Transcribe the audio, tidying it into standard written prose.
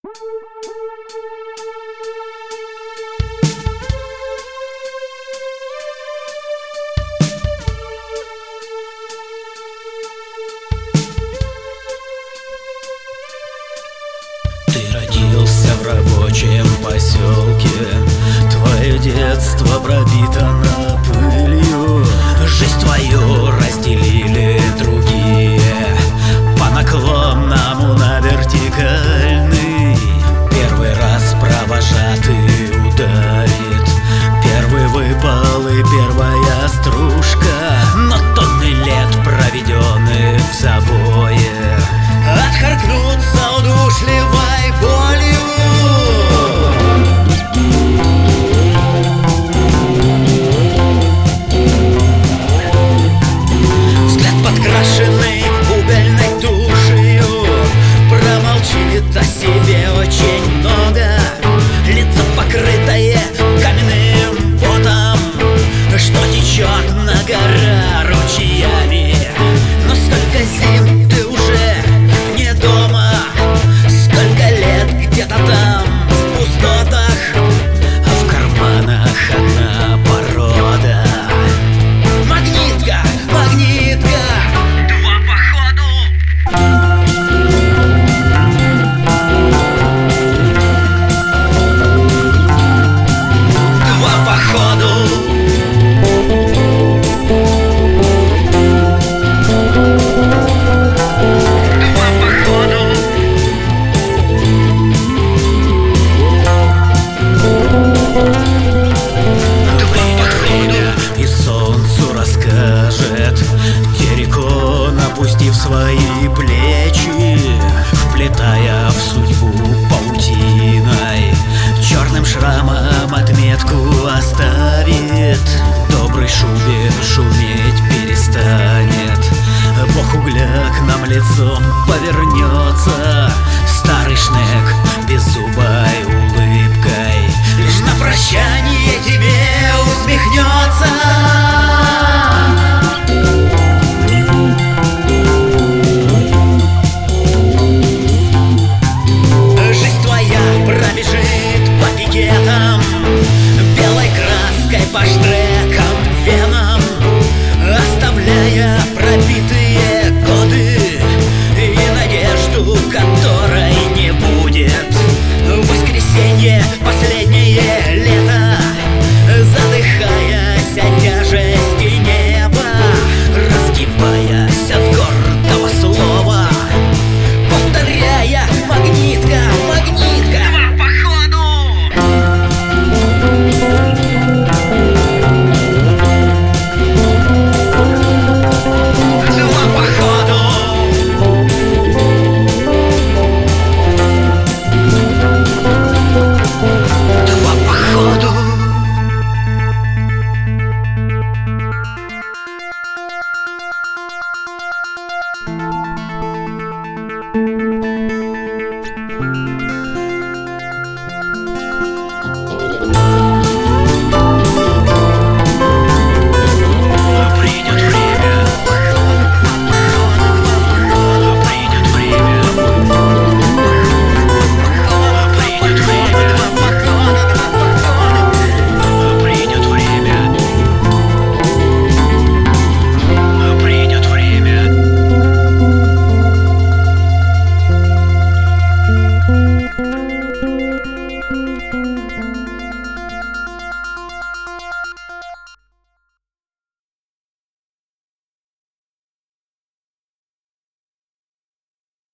Ты родился в рабочем поселке, твое детство пропитано пылью. Жизнь твою разделили другие по наклонному на вертикальный. Первый раз провожатый ударит, первый выпал и первая стружка. Но тонны лет, проведенных в забое, отхаркнутся удушливой болью. Взгляд, подкрашенный угольной тушью, промолчит о себе очень много. Лицо, покрытое каменным потом, что течет на гора ручьями. Но сколько зим ты уже не дома, сколько лет где-то там в пустотах, а в карманах одна порода. Магнитка, магнитка, два походу. Два походу. И солнцу расскажет Террикон, опустив свои плечи, вплетая в судьбу паутиной. Черным шрамом отметку оставит, доброй шубе шуметь перестанет. Бог угля к нам лицом повернется, старый шнек беззубой улыбкой лишь на прощание тебе усмехнется. Жизнь твоя пробежит по пикетам, белой краской по штрекам, венам, оставляя пробитые годы и надежду, которой не будет. В воскресенье последнее лето, задыхаясь от тяжести неба, разгибаясь от гордого слова, повторяя: магнитка, магнитка, два походу. Два походу. Два походу. Придет время, придет время, придет время, придет время, придет время.